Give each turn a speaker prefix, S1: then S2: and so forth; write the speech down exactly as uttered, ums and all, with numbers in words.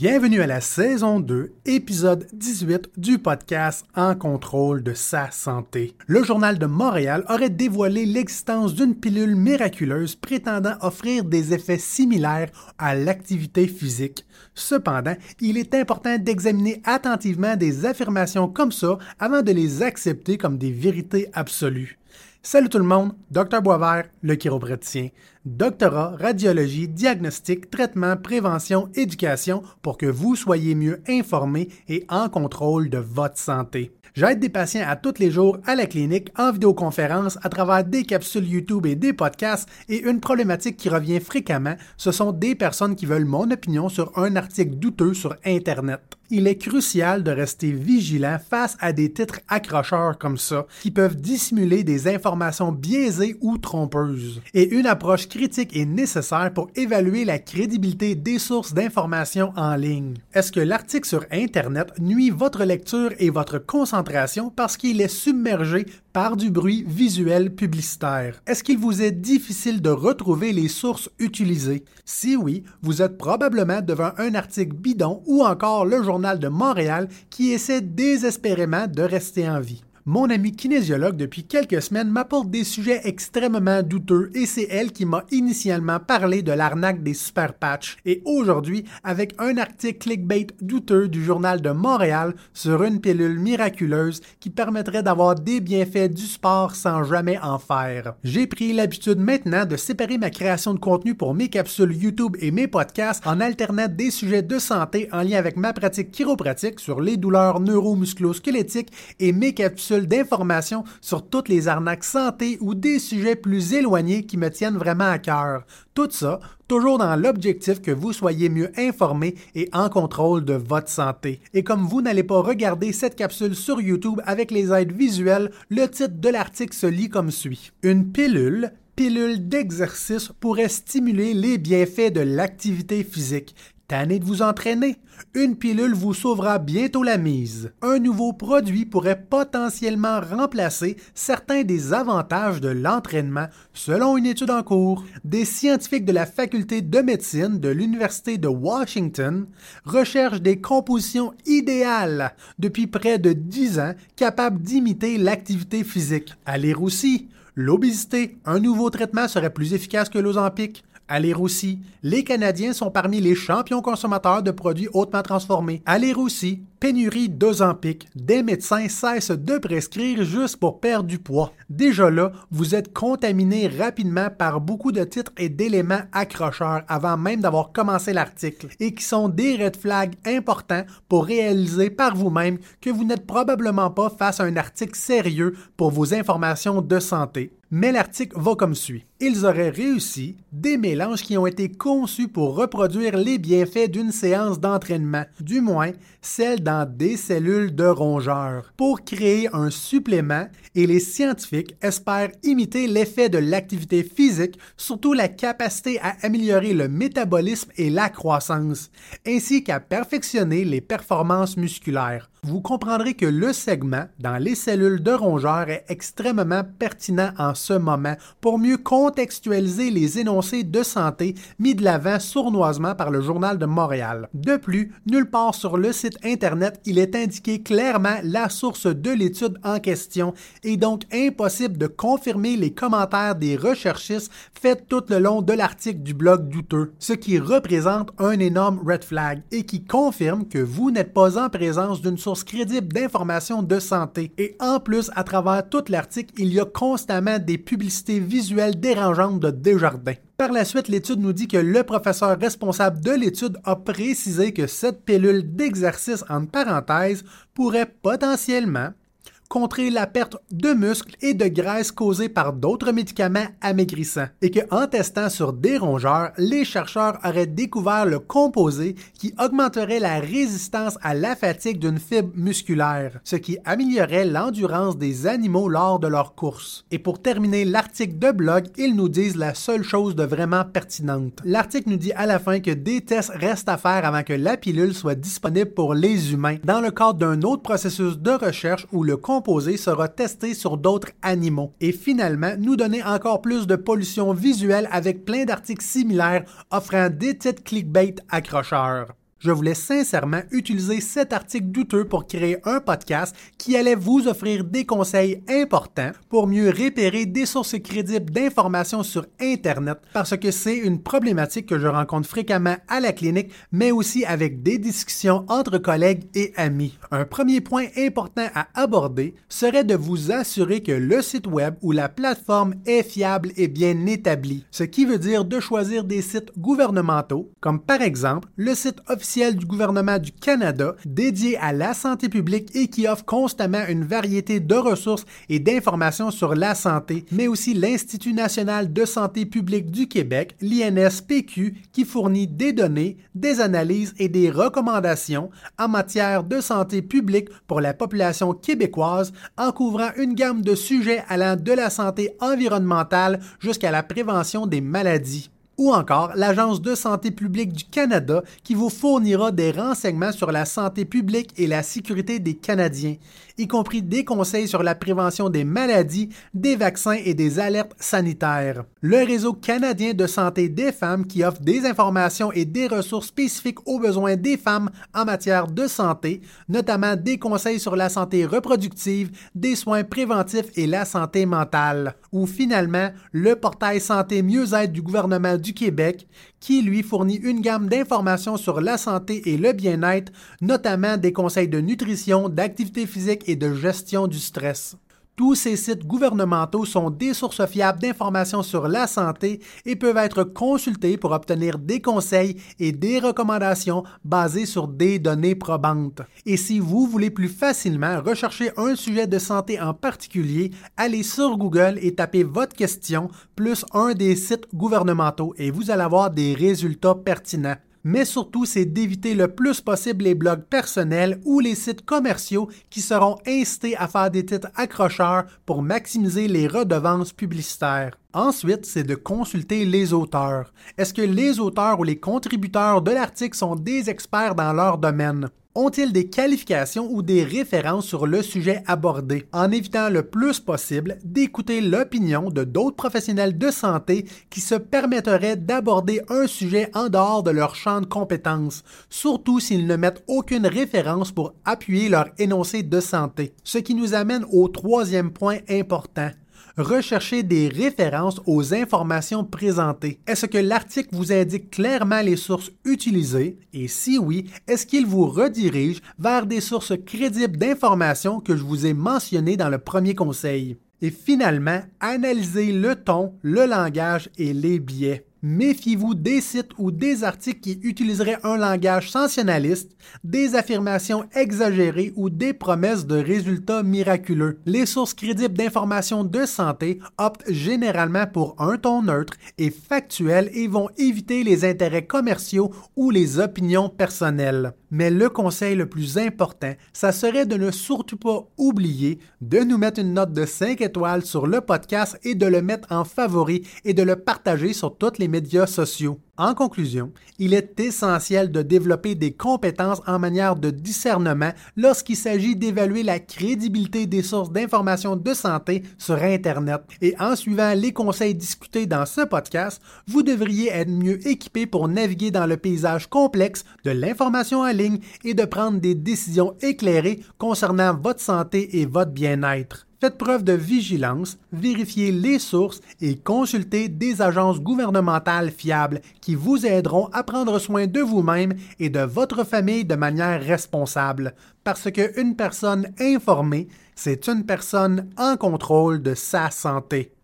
S1: Bienvenue à la saison deux, épisode dix-huit du podcast En contrôle de sa santé. Le Journal de Montréal aurait dévoilé l'existence d'une pilule miraculeuse prétendant offrir des effets similaires à l'activité physique. Cependant, il est important d'examiner attentivement des affirmations comme ça avant de les accepter comme des vérités absolues. Salut tout le monde, Docteur Boisvert, le chiropraticien. Doctorat, radiologie, diagnostic, traitement, prévention, éducation pour que vous soyez mieux informés et en contrôle de votre santé. J'aide des patients à tous les jours à la clinique, en vidéoconférence, à travers des capsules YouTube et des podcasts, et une problématique qui revient fréquemment, ce sont des personnes qui veulent mon opinion sur un article douteux sur Internet. Il est crucial de rester vigilant face à des titres accrocheurs comme ça, qui peuvent dissimuler des informations biaisées ou trompeuses. Et une approche critique est nécessaire pour évaluer la crédibilité des sources d'informations en ligne. Est-ce que l'article sur Internet nuit votre lecture et votre concentration parce qu'il est submergé par du bruit visuel publicitaire? Est-ce qu'il vous est difficile de retrouver les sources utilisées? Si oui, vous êtes probablement devant un article bidon ou encore le Journal de Montréal qui essaie désespérément de rester en vie. Mon amie kinésiologue depuis quelques semaines m'apporte des sujets extrêmement douteux et c'est elle qui m'a initialement parlé de l'arnaque des super patchs. Et aujourd'hui, avec un article clickbait douteux du Journal de Montréal sur une pilule miraculeuse qui permettrait d'avoir des bienfaits du sport sans jamais en faire. J'ai pris l'habitude maintenant de séparer ma création de contenu pour mes capsules YouTube et mes podcasts en alternant des sujets de santé en lien avec ma pratique chiropratique sur les douleurs neuro-musculo-squelettiques et mes capsules d'informations sur toutes les arnaques santé ou des sujets plus éloignés qui me tiennent vraiment à cœur. Tout ça, toujours dans l'objectif que vous soyez mieux informés et en contrôle de votre santé. Et comme vous n'allez pas regarder cette capsule sur YouTube avec les aides visuelles, le titre de l'article se lit comme suit. Une pilule Pilule d'exercice pourrait stimuler les bienfaits de l'activité physique. Tanné de vous entraîner? Une pilule vous sauvera bientôt la mise. Un nouveau produit pourrait potentiellement remplacer certains des avantages de l'entraînement, selon une étude en cours. Des scientifiques de la faculté de médecine de l'Université de Washington recherchent des compositions idéales depuis près de dix ans capables d'imiter l'activité physique. À lire aussi, l'obésité, un nouveau traitement serait plus efficace que l'Ozempic. À lire aussi, les Canadiens sont parmi les champions consommateurs de produits hautement transformés. À lire aussi, pénurie d'Ozempic. Des médecins cessent de prescrire juste pour perdre du poids. Déjà là, vous êtes contaminé rapidement par beaucoup de titres et d'éléments accrocheurs avant même d'avoir commencé l'article et qui sont des red flags importants pour réaliser par vous-même que vous n'êtes probablement pas face à un article sérieux pour vos informations de santé. Mais l'article va comme suit. Ils auraient réussi des mélanges qui ont été conçus pour reproduire les bienfaits d'une séance d'entraînement, du moins celle dans des cellules de rongeurs, pour créer un supplément et les scientifiques espèrent imiter l'effet de l'activité physique, surtout la capacité à améliorer le métabolisme et la croissance, ainsi qu'à perfectionner les performances musculaires. Vous comprendrez que le segment dans les cellules de rongeurs est extrêmement pertinent en ce moment pour mieux contextualiser les énoncés de santé mis de l'avant sournoisement par le Journal de Montréal. De plus, nulle part sur le site Internet, il est indiqué clairement la source de l'étude en question et donc impossible de confirmer les commentaires des recherchistes faits tout le long de l'article du blog douteux, ce qui représente un énorme red flag et qui confirme que vous n'êtes pas en présence d'une source crédible d'informations de santé. Et en plus, à travers tout l'article, il y a constamment des publicités visuelles dérangeantes de Desjardins. Par la suite, l'étude nous dit que le professeur responsable de l'étude a précisé que cette pilule d'exercice entre parenthèses pourrait potentiellement contrer la perte de muscles et de graisse causée par d'autres médicaments amaigrissants et qu'en testant sur des rongeurs, les chercheurs auraient découvert le composé qui augmenterait la résistance à la fatigue d'une fibre musculaire, ce qui améliorerait l'endurance des animaux lors de leur course. Et pour terminer l'article de blog, ils nous disent la seule chose de vraiment pertinente. L'article nous dit à la fin que des tests restent à faire avant que la pilule soit disponible pour les humains dans le cadre d'un autre processus de recherche où le composé sera testé sur d'autres animaux et finalement nous donner encore plus de pollution visuelle avec plein d'articles similaires offrant des titres clickbait accrocheurs. je voulais sincèrement utiliser cet article douteux pour créer un podcast qui allait vous offrir des conseils importants pour mieux repérer des sources crédibles d'informations sur Internet parce que c'est une problématique que je rencontre fréquemment à la clinique, mais aussi avec des discussions entre collègues et amis. Un premier point important à aborder serait de vous assurer que le site web ou la plateforme est fiable et bien établi, ce qui veut dire de choisir des sites gouvernementaux, comme par exemple le site officiel du gouvernement du Canada dédié à la santé publique et qui offre constamment une variété de ressources et d'informations sur la santé, mais aussi l'Institut national de santé publique du Québec, l'I N S P Q, qui fournit des données, des analyses et des recommandations en matière de santé publique pour la population québécoise en couvrant une gamme de sujets allant de la santé environnementale jusqu'à la prévention des maladies. Ou encore l'Agence de santé publique du Canada qui vous fournira des renseignements sur la santé publique et la sécurité des Canadiens, y compris des conseils sur la prévention des maladies, des vaccins et des alertes sanitaires. Le Réseau canadien de santé des femmes qui offre des informations et des ressources spécifiques aux besoins des femmes en matière de santé, notamment des conseils sur la santé reproductive, des soins préventifs et la santé mentale. Ou finalement, le portail Santé Mieux-être du gouvernement du Québec, qui lui fournit une gamme d'informations sur la santé et le bien-être, notamment des conseils de nutrition, d'activité physique et de gestion du stress. Tous ces sites gouvernementaux sont des sources fiables d'informations sur la santé et peuvent être consultés pour obtenir des conseils et des recommandations basées sur des données probantes. Et si vous voulez plus facilement rechercher un sujet de santé en particulier, allez sur Google et tapez votre question plus un des sites gouvernementaux et vous allez avoir des résultats pertinents. Mais surtout, c'est d'éviter le plus possible les blogs personnels ou les sites commerciaux qui seront incités à faire des titres accrocheurs pour maximiser les redevances publicitaires. Ensuite, c'est de consulter les auteurs. Est-ce que les auteurs ou les contributeurs de l'article sont des experts dans leur domaine? Ont-ils des qualifications ou des références sur le sujet abordé, en évitant le plus possible d'écouter l'opinion de d'autres professionnels de santé qui se permettraient d'aborder un sujet en dehors de leur champ de compétences, surtout s'ils ne mettent aucune référence pour appuyer leur énoncé de santé. Ce qui nous amène au troisième point important. Recherchez des références aux informations présentées. Est-ce que l'article vous indique clairement les sources utilisées? Et si oui, est-ce qu'il vous redirige vers des sources crédibles d'informations que je vous ai mentionnées dans le premier conseil? Et finalement, analysez le ton, le langage et les biais. Méfiez-vous des sites ou des articles qui utiliseraient un langage sensationnaliste, des affirmations exagérées ou des promesses de résultats miraculeux. Les sources crédibles d'informations de santé optent généralement pour un ton neutre et factuel et vont éviter les intérêts commerciaux ou les opinions personnelles. Mais le conseil le plus important, ça serait de ne surtout pas oublier de nous mettre une note de cinq étoiles sur le podcast et de le mettre en favori et de le partager sur toutes les médias sociaux. En conclusion, il est essentiel de développer des compétences en matière de discernement lorsqu'il s'agit d'évaluer la crédibilité des sources d'informations de santé sur Internet. Et en suivant les conseils discutés dans ce podcast, vous devriez être mieux équipé pour naviguer dans le paysage complexe de l'information en ligne et de prendre des décisions éclairées concernant votre santé et votre bien-être. Faites preuve de vigilance, vérifiez les sources et consultez des agences gouvernementales fiables qui vous aideront à prendre soin de vous-même et de votre famille de manière responsable. Parce qu'une personne informée, c'est une personne en contrôle de sa santé.